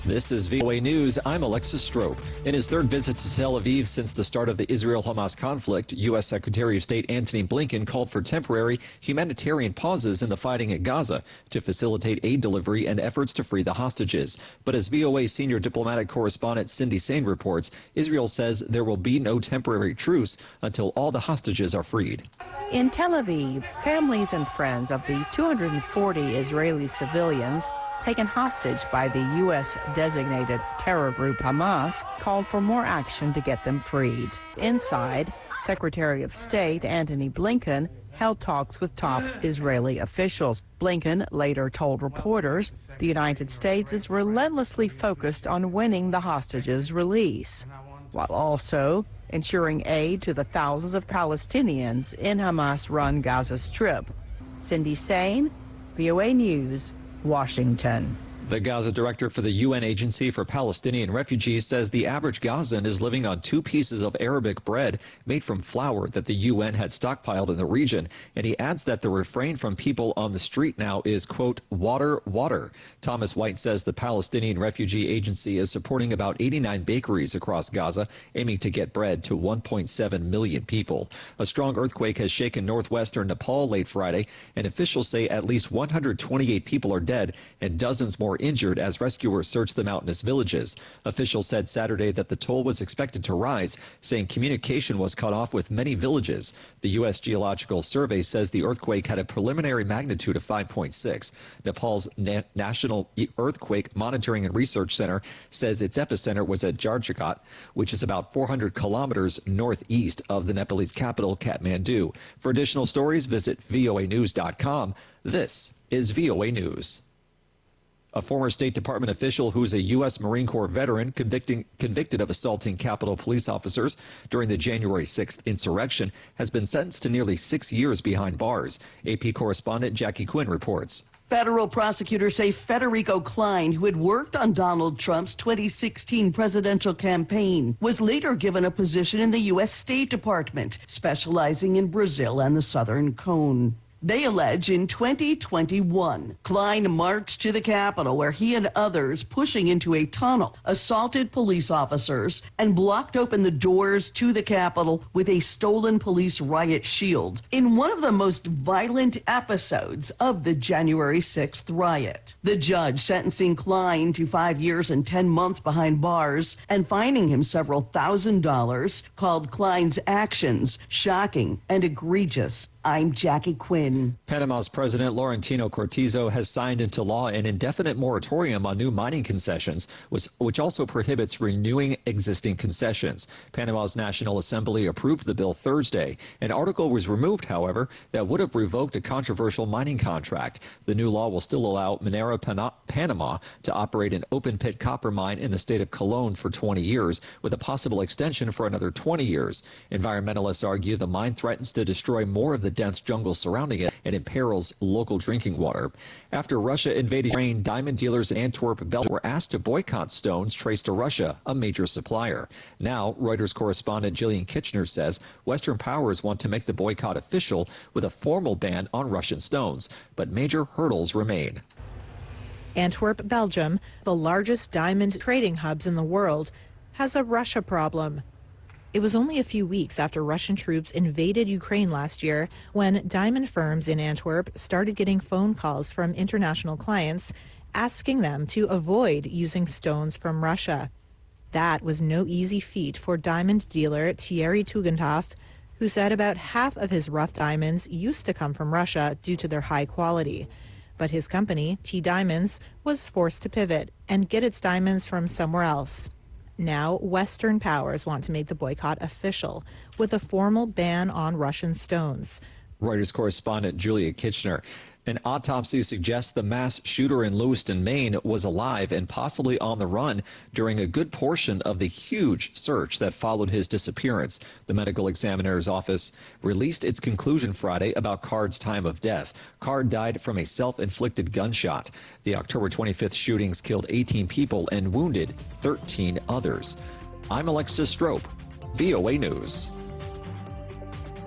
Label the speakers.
Speaker 1: This is VOA News. I'm Alexis Strope. In his third visit to Tel Aviv since the start of the Israel-Hamas conflict, U.S. Secretary of State Antony Blinken called for temporary humanitarian pauses in the fighting at Gaza to facilitate aid delivery and efforts to free the hostages. But as VOA senior diplomatic correspondent Cindy Saine reports, Israel says there will be no temporary truce until all the hostages are freed.
Speaker 2: In Tel Aviv, families and friends of the 240 Israeli civilians taken hostage by the U.S.-designated terror group Hamas called for more action to get them freed. Inside, Secretary of State Antony Blinken held talks with top Israeli officials. Blinken later told reporters the United States is relentlessly focused on winning the hostages' release, while also ensuring aid to the thousands of Palestinians in Hamas-run Gaza Strip. Cindy Saine, VOA News, Washington.
Speaker 1: The Gaza director for the UN Agency for Palestinian Refugees says the average Gazan is living on 2 pieces of Arabic bread made from flour that the UN had stockpiled in the region. And he adds that the refrain from people on the street now is, quote, water, water. Thomas White says the Palestinian Refugee Agency is supporting about 89 bakeries across Gaza, aiming to get bread to 1.7 million people. A strong earthquake has shaken northwestern Nepal late Friday, and officials say at least 128 people are dead and dozens more injured as rescuers search the mountainous villages. Officials said Saturday that the toll was expected to rise, saying communication was cut off with many villages. The U.S. Geological Survey says the earthquake had a preliminary magnitude of 5.6. Nepal's National Earthquake Monitoring and Research Center says its epicenter was at Jarjagat, which is about 400 kilometers northeast of the Nepalese capital, Kathmandu. For additional stories, visit voanews.com. This is VOA News. A former State Department official who's a U.S. Marine Corps veteran convicted of assaulting Capitol police officers during the January 6th insurrection has been sentenced to nearly 6 years behind bars. AP correspondent Jackie Quinn reports.
Speaker 3: Federal prosecutors say Federico Klein, who had worked on Donald Trump's 2016 presidential campaign, was later given a position in the U.S. State Department, specializing in Brazil and the Southern Cone. They allege in 2021, Klein marched to the Capitol where he and others pushing into a tunnel assaulted police officers and blocked open the doors to the Capitol with a stolen police riot shield in one of the most violent episodes of the January 6th riot. The judge sentencing Klein to 5 years and 10 months behind bars and fining him several $1,000s called Klein's actions shocking and egregious. I'm Jackie Quinn.
Speaker 1: Panama's President Laurentino Cortizo has signed into law an indefinite moratorium on new mining concessions, which also prohibits renewing existing concessions. Panama's National Assembly approved the bill Thursday. An article was removed, however, that would have revoked a controversial mining contract. The new law will still allow Minera Panama to operate an open-pit copper mine in the state of Colón for 20 years, with a possible extension for another 20 years. Environmentalists argue the mine threatens to destroy more of the dense jungle surrounding it and imperils local drinking water. After Russia invaded Ukraine, diamond dealers in Antwerp, Belgium were asked to boycott stones traced to Russia, a major supplier. Now, Reuters correspondent Jillian Kitchener says Western powers want to make the boycott official with a formal ban on Russian stones, but major hurdles remain.
Speaker 4: Antwerp, Belgium, the largest diamond trading hubs in the world, has a Russia problem. It was only a few weeks after Russian troops invaded Ukraine last year when diamond firms in Antwerp started getting phone calls from international clients asking them to avoid using stones from Russia. That was no easy feat for diamond dealer Thierry Tugendhoff, who said about half of his rough diamonds used to come from Russia due to their high quality. But his company, T Diamonds, was forced to pivot and get its diamonds from somewhere else. Now, Western powers want to make the boycott official with a formal ban on Russian stones.
Speaker 1: Reuters correspondent Julia Kitchener. An autopsy suggests the mass shooter in Lewiston, Maine was alive and possibly on the run during a good portion of the huge search that followed his disappearance. The medical examiner's office released its conclusion Friday about Card's time of death. Card died from a self-inflicted gunshot. The October 25th shootings killed 18 people and wounded 13 others. I'm Alexis Strope, VOA News.